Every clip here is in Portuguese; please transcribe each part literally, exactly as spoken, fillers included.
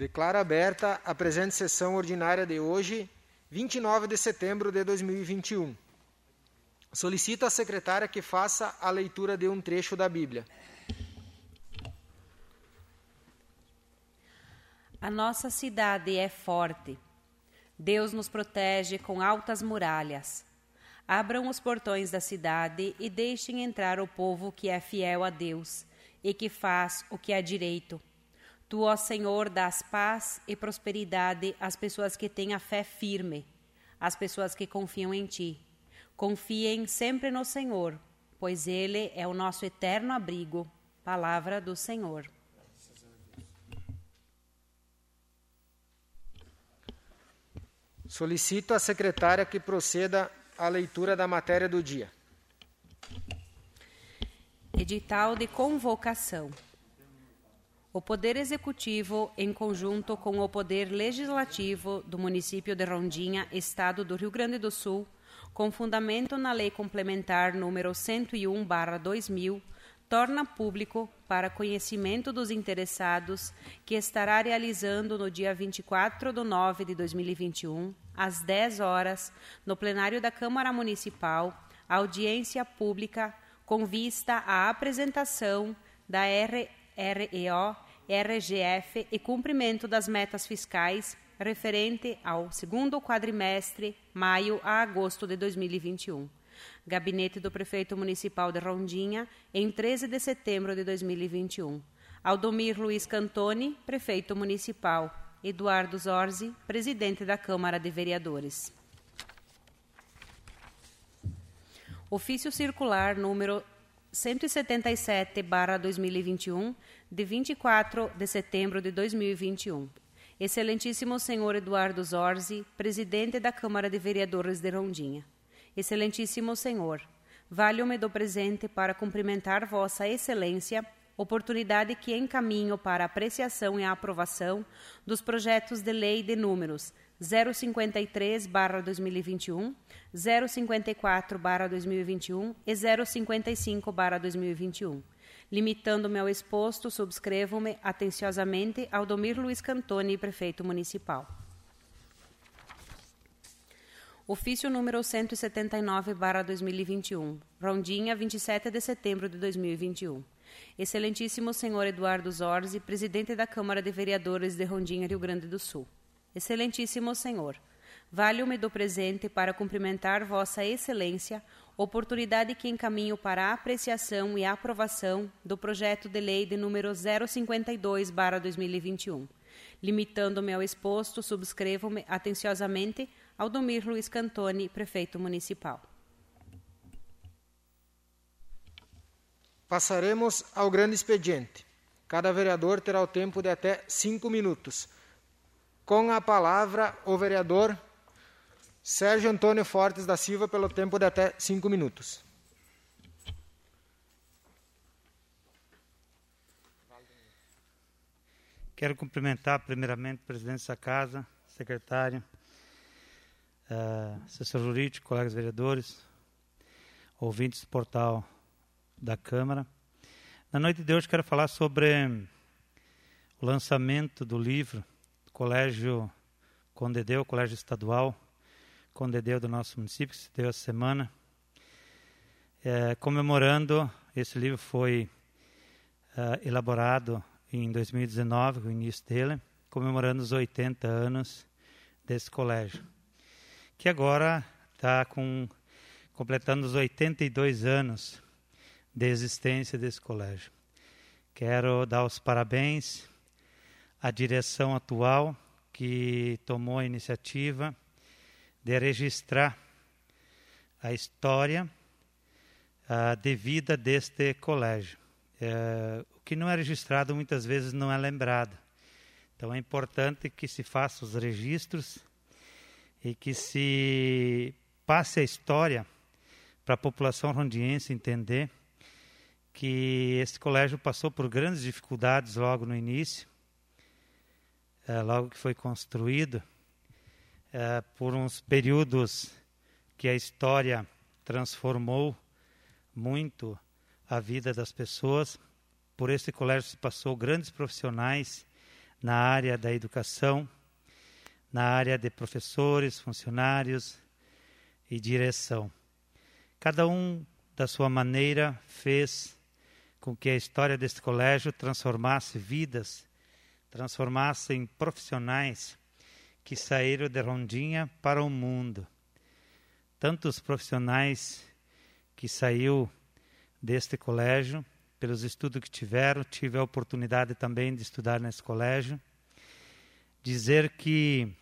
Declaro aberta a presente sessão ordinária de hoje, vinte e nove de setembro de dois mil e vinte e um. Solicito à secretária que faça a leitura de um trecho da Bíblia. A nossa cidade é forte. Deus nos protege com altas muralhas. Abram os portões da cidade e deixem entrar o povo que é fiel a Deus e que faz o que é direito. Tu, ó Senhor, dás paz e prosperidade às pessoas que têm a fé firme, às pessoas que confiam em Ti. Confiem sempre no Senhor, pois Ele é o nosso eterno abrigo. Palavra do Senhor. Solicito à secretária que proceda à leitura da matéria do dia. Edital de convocação. O Poder Executivo, em conjunto com o Poder Legislativo do município de Rondinha, Estado do Rio Grande do Sul, com fundamento na Lei Complementar número cento e um barra dois mil, torna público, para conhecimento dos interessados, que estará realizando no dia vinte e quatro de nove de dois mil e vinte e um, às dez horas, no plenário da Câmara Municipal, audiência pública com vista à apresentação da R R E O, R G F e cumprimento das metas fiscais referente ao segundo quadrimestre, maio a agosto de dois mil e vinte e um. Gabinete do Prefeito Municipal de Rondinha, em treze de setembro de dois mil e vinte e um. Aldomir Luiz Cantoni, Prefeito Municipal. Eduardo Zorzi, Presidente da Câmara de Vereadores. Ofício Circular número cento e setenta e sete barra dois mil e vinte e um, de vinte e quatro de setembro de dois mil e vinte e um. Excelentíssimo senhor Eduardo Zorzi, Presidente da Câmara de Vereadores de Rondinha. Excelentíssimo senhor, valho-me do presente para cumprimentar Vossa Excelência, oportunidade que encaminho para apreciação e aprovação dos projetos de lei de números zero cinquenta e três barra dois mil e vinte e um, zero cinquenta e quatro barra dois mil e vinte e um e zero cinquenta e cinco barra dois mil e vinte e um. Limitando-me ao exposto, subscrevo-me atenciosamente Aldomir Luiz Cantoni, Prefeito Municipal. Ofício número cento e setenta e nove barra dois mil e vinte e um, Rondinha, vinte e sete de setembro de dois mil e vinte e um. Excelentíssimo senhor Eduardo Zorzi, Presidente da Câmara de Vereadores de Rondinha, Rio Grande do Sul. Excelentíssimo senhor, valho-me do presente para cumprimentar Vossa Excelência, oportunidade que encaminho para a apreciação e aprovação do projeto de lei de número zero cinquenta e dois barra dois mil e vinte e um. Limitando-me ao exposto, subscrevo-me atenciosamente Aldomir Luiz Cantoni, Prefeito Municipal. Passaremos ao grande expediente. Cada vereador terá o tempo de até cinco minutos. Com a palavra, o vereador Sérgio Antônio Fortes da Silva, pelo tempo de até cinco minutos. Quero cumprimentar primeiramente o presidente da casa, secretário, uh, assessor jurídico, colegas vereadores, ouvintes do portal da Câmara. Na noite de hoje quero falar sobre o lançamento do livro do Colégio Condedeu, Colégio Estadual Condedeu do nosso município, que se deu essa semana. É, comemorando, esse livro foi uh, elaborado em dois mil e dezenove, o início dele, comemorando os oitenta anos desse colégio, que agora está com, completando os oitenta e dois anos de existência desse colégio. Quero dar os parabéns à direção atual, que tomou a iniciativa de registrar a história uh, de vida deste colégio. Uh, o que não é registrado muitas vezes não é lembrado. Então é importante que se façam os registros e que se passe a história para a população rondiense entender que este colégio passou por grandes dificuldades logo no início, uh, logo que foi construído, uh, por uns períodos que a história transformou muito a vida das pessoas. Por esse colégio se passou grandes profissionais na área da educação, na área de professores, funcionários e direção. Cada um, da sua maneira, fez com que a história deste colégio transformasse vidas, transformasse em profissionais que saíram de Rondinha para o mundo. Tantos profissionais que saíram deste colégio, pelos estudos que tiveram, tive a oportunidade também de estudar nesse colégio, dizer que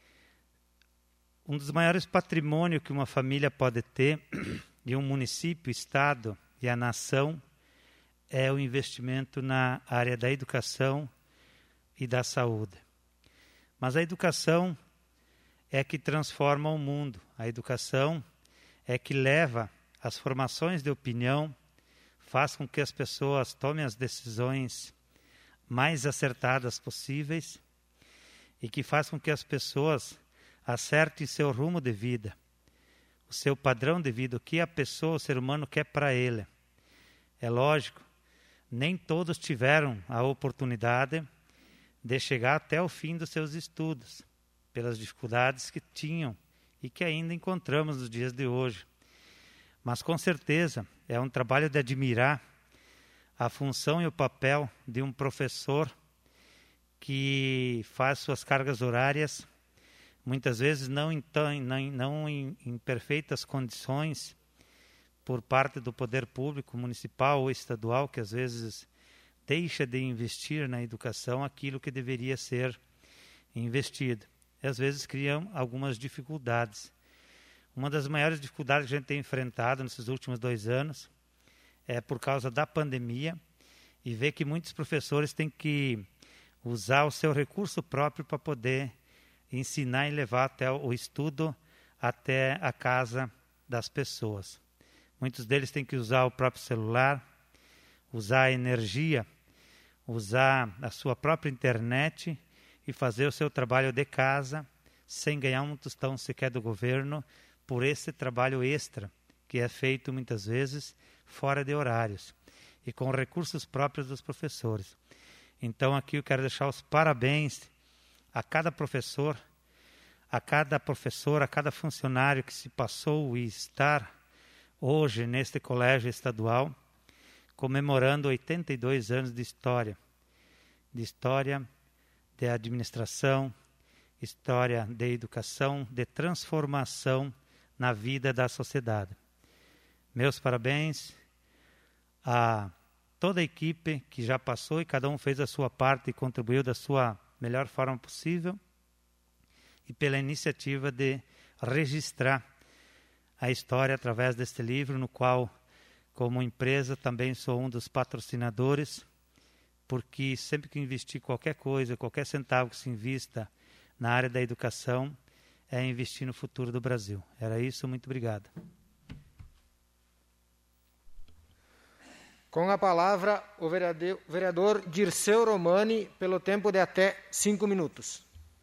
um dos maiores patrimônios que uma família pode ter, e um município, estado e a nação, é o investimento na área da educação e da saúde. Mas a educação é que transforma o mundo. A educação é que leva as formações de opinião, faz com que as pessoas tomem as decisões mais acertadas possíveis e que faz com que as pessoas acertem seu rumo de vida, o seu padrão de vida, o que a pessoa, o ser humano quer para ele. É lógico, nem todos tiveram a oportunidade de chegar até o fim dos seus estudos, pelas dificuldades que tinham e que ainda encontramos nos dias de hoje. Mas, com certeza, é um trabalho de admirar a função e o papel de um professor que faz suas cargas horárias, muitas vezes não em, não, não em, em perfeitas condições, por parte do poder público, municipal ou estadual, que às vezes deixa de investir na educação aquilo que deveria ser investido. E às vezes criam algumas dificuldades. Uma das maiores dificuldades que a gente tem enfrentado nesses últimos dois anos é por causa da pandemia e ver que muitos professores têm que usar o seu recurso próprio para poder ensinar e levar até o estudo até a casa das pessoas. Muitos deles têm que usar o próprio celular, usar a energia, usar a sua própria internet e fazer o seu trabalho de casa sem ganhar um tostão sequer do governo por esse trabalho extra que é feito muitas vezes fora de horários e com recursos próprios dos professores. Então aqui eu quero deixar os parabéns a cada professor, a cada professor, a cada funcionário que se passou e estar hoje neste colégio estadual, comemorando oitenta e dois anos de história, de história de administração, história de educação, de transformação na vida da sociedade. Meus parabéns a toda a equipe que já passou e cada um fez a sua parte e contribuiu da sua melhor forma possível e pela iniciativa de registrar a história através deste livro, no qual, como empresa, também sou um dos patrocinadores, porque sempre que investir qualquer coisa, qualquer centavo que se invista na área da educação, é investir no futuro do Brasil. Era isso, muito obrigado. Com a palavra, o vereador Dirceu Romani, pelo tempo de até cinco minutos.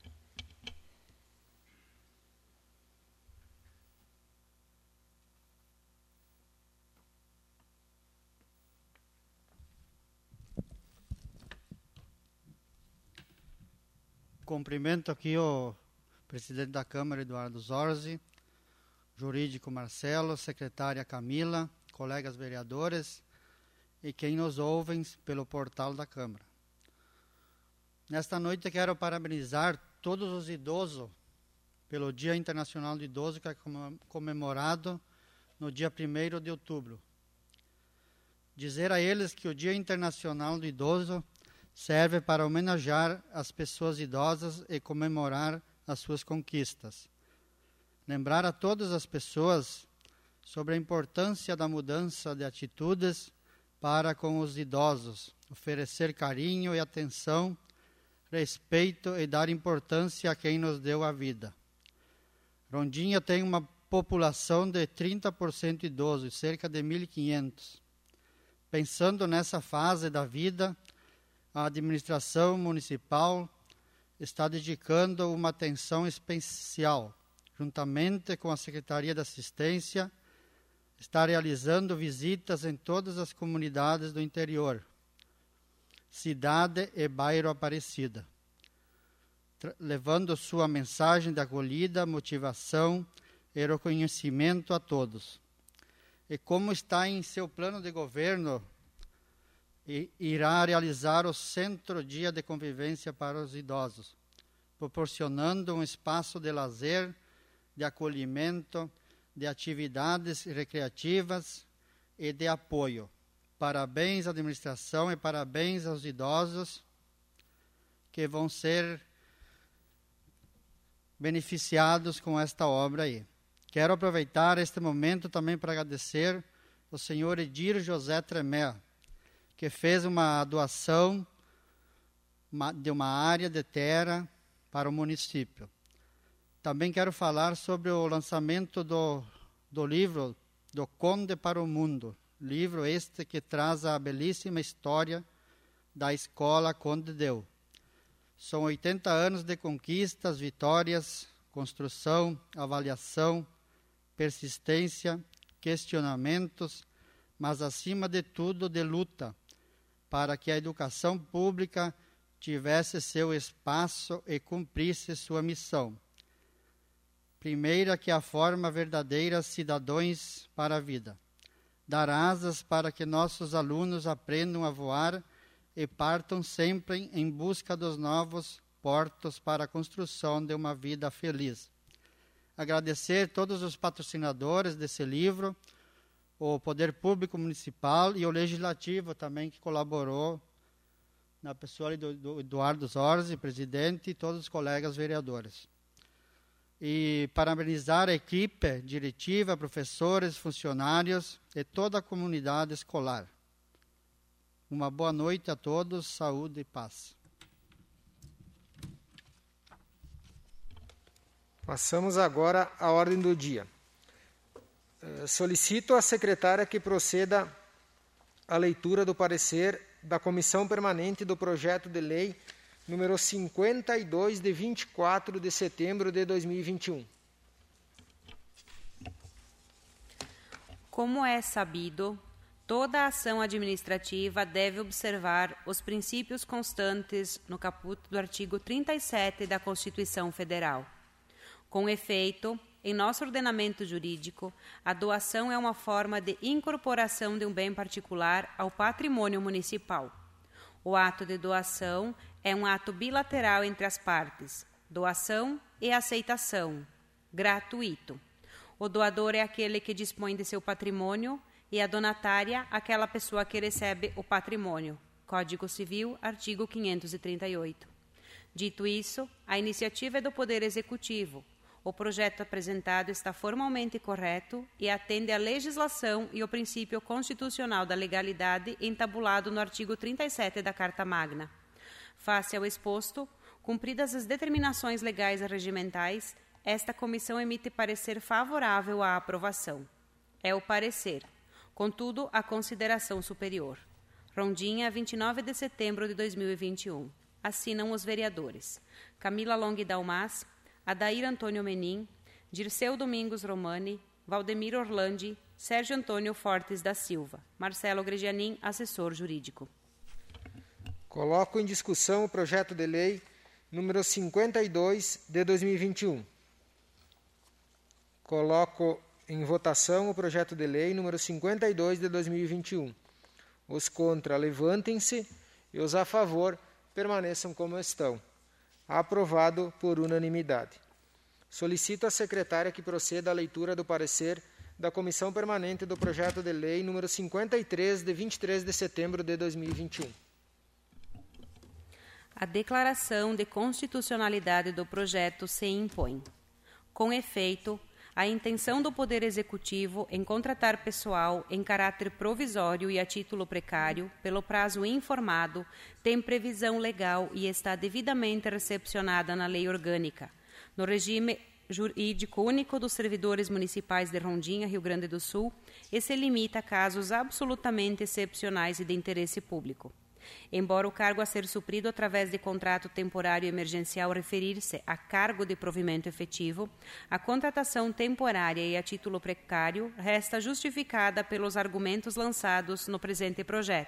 Cumprimento aqui o presidente da Câmara, Eduardo Zorzi, jurídico Marcelo, secretária Camila, colegas vereadores e quem nos ouvem pelo portal da Câmara. Nesta noite quero parabenizar todos os idosos pelo Dia Internacional do Idoso, que é comemorado no dia primeiro de outubro. Dizer a eles que o Dia Internacional do Idoso serve para homenagear as pessoas idosas e comemorar as suas conquistas. Lembrar a todas as pessoas sobre a importância da mudança de atitudes para com os idosos, oferecer carinho e atenção, respeito e dar importância a quem nos deu a vida. Rondinha tem uma população de trinta por cento idosos, cerca de mil e quinhentos. Pensando nessa fase da vida, a administração municipal está dedicando uma atenção especial, juntamente com a Secretaria de Assistência, está realizando visitas em todas as comunidades do interior, cidade e bairro Aparecida. levando sua mensagem de acolhida, motivação e reconhecimento a todos. E como está em seu plano de governo, irá realizar o Centro Dia de Convivência para os Idosos, proporcionando um espaço de lazer, de acolhimento, de atividades recreativas e de apoio. Parabéns à administração e parabéns aos idosos que vão ser beneficiados com esta obra aí. Quero aproveitar este momento também para agradecer o senhor Edir José Tremé, que fez uma doação de uma área de terra para o município. Também quero falar sobre o lançamento do, do livro Do Conde para o Mundo, livro este que traz a belíssima história da escola Conde Deu. São oitenta anos de conquistas, vitórias, construção, avaliação, persistência, questionamentos, mas acima de tudo de luta, para que a educação pública tivesse seu espaço e cumprisse sua missão. Primeira, que a forma verdadeira cidadãos para a vida. Dar asas para que nossos alunos aprendam a voar e partam sempre em busca dos novos portos para a construção de uma vida feliz. Agradecer todos os patrocinadores desse livro, o Poder Público Municipal e o Legislativo também, que colaborou, na pessoa do, do Eduardo Zorzi, presidente, e todos os colegas vereadores. E parabenizar a equipe diretiva, professores, funcionários e toda a comunidade escolar. Uma boa noite a todos, saúde e paz. Passamos agora à ordem do dia. Solicito à secretária que proceda à leitura do parecer da Comissão Permanente do Projeto de Lei número cinquenta e dois, de vinte e quatro de setembro de dois mil e vinte e um. Como é sabido, toda ação administrativa deve observar os princípios constantes no caput do artigo trinta e sete da Constituição Federal. Com efeito, em nosso ordenamento jurídico, a doação é uma forma de incorporação de um bem particular ao patrimônio municipal. O ato de doação é um ato bilateral entre as partes, doação e aceitação, gratuito. O doador é aquele que dispõe de seu patrimônio e a donatária, aquela pessoa que recebe o patrimônio. Código Civil, artigo quinhentos e trinta e oito. Dito isso, a iniciativa é do Poder Executivo. O projeto apresentado está formalmente correto e atende à legislação e ao princípio constitucional da legalidade entabulado no artigo trinta e sete da Carta Magna. Face ao exposto, cumpridas as determinações legais e regimentais, esta comissão emite parecer favorável à aprovação. É o parecer. Contudo, a consideração superior. Rondinha, vinte e nove de setembro de dois mil e vinte e um. Assinam os vereadores Camila Long Dalmas, Adair Antônio Menin, Dirceu Domingos Romani, Valdemir Orlandi, Sérgio Antônio Fortes da Silva, Marcelo Gregianin, assessor jurídico. Coloco em discussão o projeto de lei número cinquenta e dois de dois mil e vinte e um. Coloco em votação o projeto de lei número cinquenta e dois de dois mil e vinte e um. Os contra, levantem-se, e os a favor permaneçam como estão. Aprovado por unanimidade. Solicito à secretária que proceda à leitura do parecer da Comissão Permanente do Projeto de Lei número cinquenta e três, de vinte e três de setembro de dois mil e vinte e um. A declaração de constitucionalidade do projeto se impõe. Com efeito, a intenção do Poder Executivo em contratar pessoal em caráter provisório e a título precário, pelo prazo informado, tem previsão legal e está devidamente recepcionada na Lei Orgânica, no regime jurídico único dos servidores municipais de Rondinha, Rio Grande do Sul, e se limita a casos absolutamente excepcionais e de interesse público. Embora o cargo a ser suprido através de contrato temporário emergencial referir-se a cargo de provimento efetivo, a contratação temporária e a título precário resta justificada pelos argumentos lançados no presente projeto.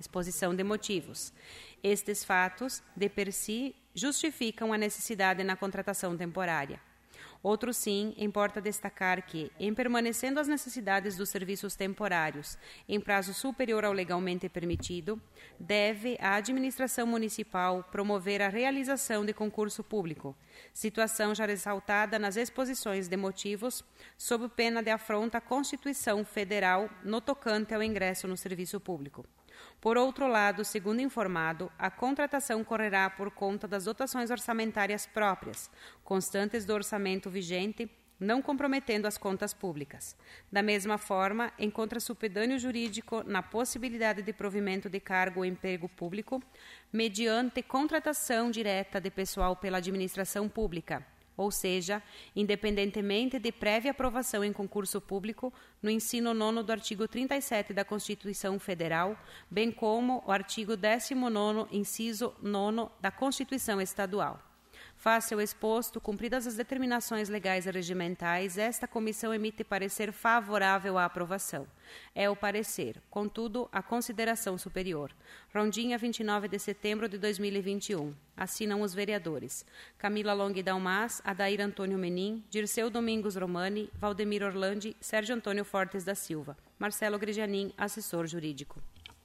Exposição de motivos. Estes fatos, de per si, justificam a necessidade na contratação temporária. Outro sim, importa destacar que, em permanecendo as necessidades dos serviços temporários em prazo superior ao legalmente permitido, deve a administração municipal promover a realização de concurso público, situação já ressaltada nas exposições de motivos, sob pena de afronta à Constituição Federal no tocante ao ingresso no serviço público. Por outro lado, segundo informado, a contratação correrá por conta das dotações orçamentárias próprias, constantes do orçamento vigente, não comprometendo as contas públicas. Da mesma forma, encontra-se o pedâneo jurídico na possibilidade de provimento de cargo ou emprego público, mediante contratação direta de pessoal pela administração pública, ou seja, independentemente de prévia aprovação em concurso público, no inciso nono do artigo trinta e sete da Constituição Federal, bem como o artigo décimo nono, inciso nono da Constituição Estadual. Face ao exposto, cumpridas as determinações legais e regimentais, esta comissão emite parecer favorável à aprovação. É o parecer, contudo, a consideração superior. Rondinha, vinte e nove de setembro de dois mil e vinte e um. Assinam os vereadores: Camila Long Dalmas, Adair Antônio Menin, Dirceu Domingos Romani, Valdemir Orlandi, Sérgio Antônio Fortes da Silva. Marcelo Grijanin, assessor jurídico.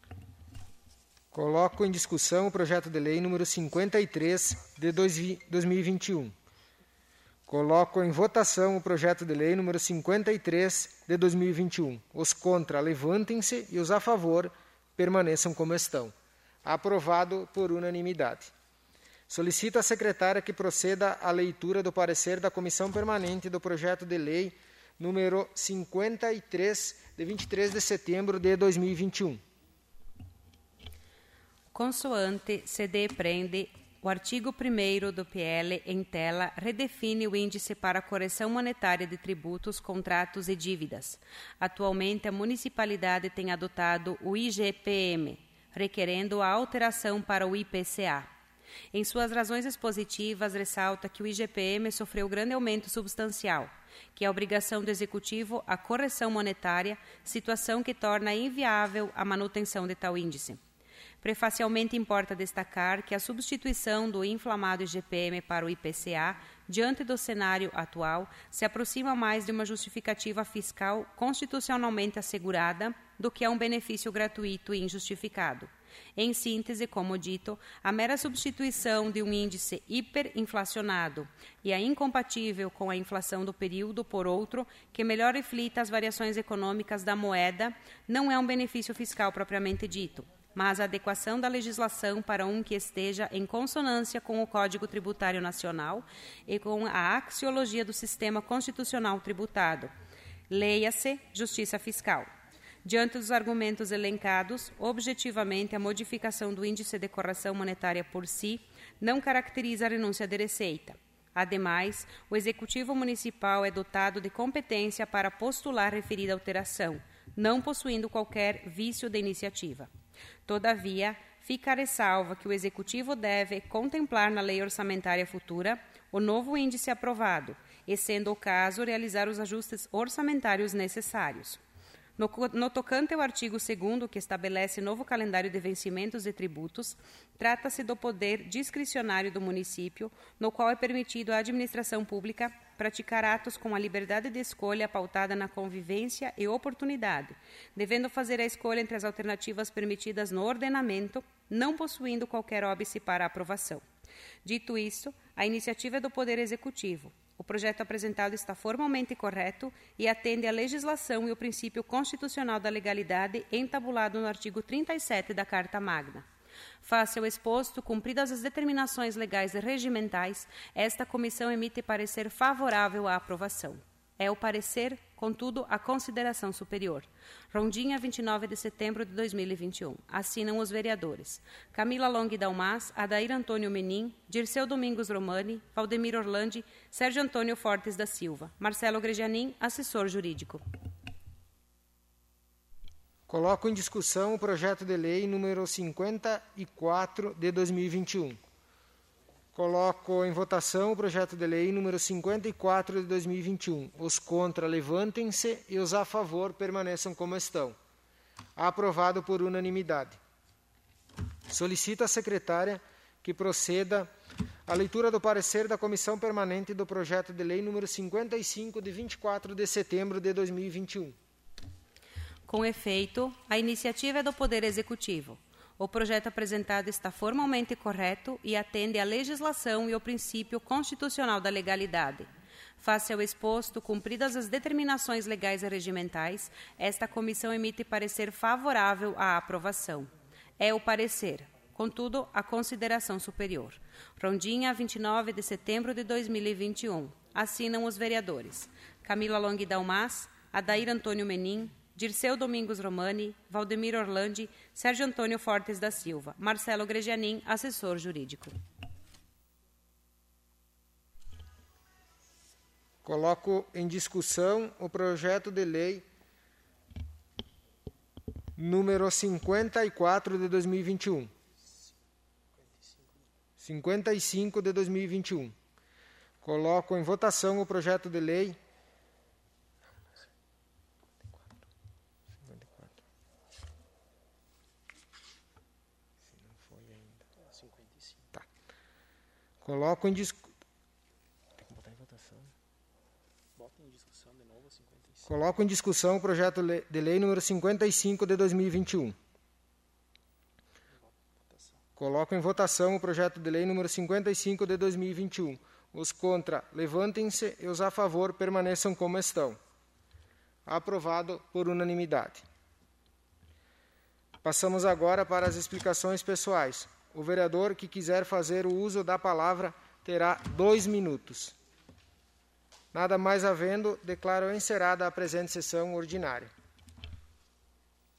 Coloco em discussão o projeto de lei número cinquenta e três de dois mil e vinte e um. Coloco em votação o projeto de lei número cinquenta e três de dois mil e vinte e um. Os contra, levantem-se, e os a favor permaneçam como estão. Aprovado por unanimidade. Solicito à secretária que proceda à leitura do parecer da Comissão Permanente do projeto de lei número cinquenta e três, de vinte e três de setembro de dois mil e vinte e um. Consoante se depreende, o artigo primeiro do P L em tela redefine o índice para a correção monetária de tributos, contratos e dívidas. Atualmente, a municipalidade tem adotado o I G P M, requerendo a alteração para o I P C A. Em suas razões expositivas, ressalta que o I G P M sofreu grande aumento substancial, que é a obrigação do Executivo a correção monetária, situação que torna inviável a manutenção de tal índice. Prefacialmente, importa destacar que a substituição do inflamado I G P M para o I P C A, diante do cenário atual, se aproxima mais de uma justificativa fiscal constitucionalmente assegurada do que a um benefício gratuito e injustificado. Em síntese, como dito, a mera substituição de um índice hiperinflacionado e a incompatível com a inflação do período por outro, que melhor reflita as variações econômicas da moeda, não é um benefício fiscal propriamente dito, mas a adequação da legislação para um que esteja em consonância com o Código Tributário Nacional e com a axiologia do sistema constitucional tributado. Leia-se Justiça Fiscal. Diante dos argumentos elencados, objetivamente, a modificação do índice de correção monetária por si não caracteriza a renúncia de receita. Ademais, o Executivo Municipal é dotado de competência para postular referida alteração, não possuindo qualquer vício de iniciativa. Todavia, fica a ressalva que o Executivo deve contemplar na lei orçamentária futura o novo índice aprovado e, sendo o caso, realizar os ajustes orçamentários necessários. No, no tocante ao artigo segundo, que estabelece novo calendário de vencimentos de tributos, trata-se do poder discricionário do município, no qual é permitido à administração pública praticar atos com a liberdade de escolha pautada na convivência e oportunidade, devendo fazer a escolha entre as alternativas permitidas no ordenamento, não possuindo qualquer óbice para aprovação. Dito isso, a iniciativa é do Poder Executivo. O projeto apresentado está formalmente correto e atende à legislação e o princípio constitucional da legalidade entabulado no artigo trinta e sete da Carta Magna. Face ao exposto, cumpridas as determinações legais e regimentais, esta comissão emite parecer favorável à aprovação. É o parecer, contudo, a consideração superior. Rondinha, vinte e nove de setembro de dois mil e vinte e um. Assinam os vereadores: Camila Long Dalmas, Adair Antônio Menin, Dirceu Domingos Romani, Valdemir Orlandi, Sérgio Antônio Fortes da Silva. Marcelo Grijanin, assessor jurídico. Coloco em discussão o projeto de lei número cinquenta e quatro de dois mil e vinte e um. Coloco em votação o projeto de lei número cinquenta e quatro de dois mil e vinte e um. Os contra, levantem-se, e os a favor permaneçam como estão. Aprovado por unanimidade. Solicita à secretária que proceda à leitura do parecer da Comissão Permanente do Projeto de Lei número cinquenta e cinco, de vinte e quatro de setembro de dois mil e vinte e um. Com efeito, a iniciativa é do Poder Executivo. O projeto apresentado está formalmente correto e atende à legislação e ao princípio constitucional da legalidade. Face ao exposto, cumpridas as determinações legais e regimentais, esta comissão emite parecer favorável à aprovação. É o parecer, contudo, a consideração superior. Rondinha, vinte e nove de setembro de dois mil e vinte e um. Assinam os vereadores Camila Long Dalmas, Adair Antônio Menin, Dirceu Domingos Romani, Valdemir Orlandi, Sérgio Antônio Fortes da Silva, Marcelo Gregianin, assessor jurídico. Coloco em discussão o projeto de lei número cinquenta e quatro de dois mil e vinte e um. cinquenta e cinco de dois mil e vinte e um. Coloco em votação o projeto de lei Tá. Coloco em discussão. Coloco em discussão o projeto de lei número cinquenta e cinco de dois mil e vinte e um. Coloco em votação o projeto de lei número cinquenta e cinco de dois mil e vinte e um. Os contra, levantem-se, e os a favor permaneçam como estão. Aprovado por unanimidade. Passamos agora para as explicações pessoais. O vereador que quiser fazer o uso da palavra terá dois minutos. Nada mais havendo, declaro encerrada a presente sessão ordinária.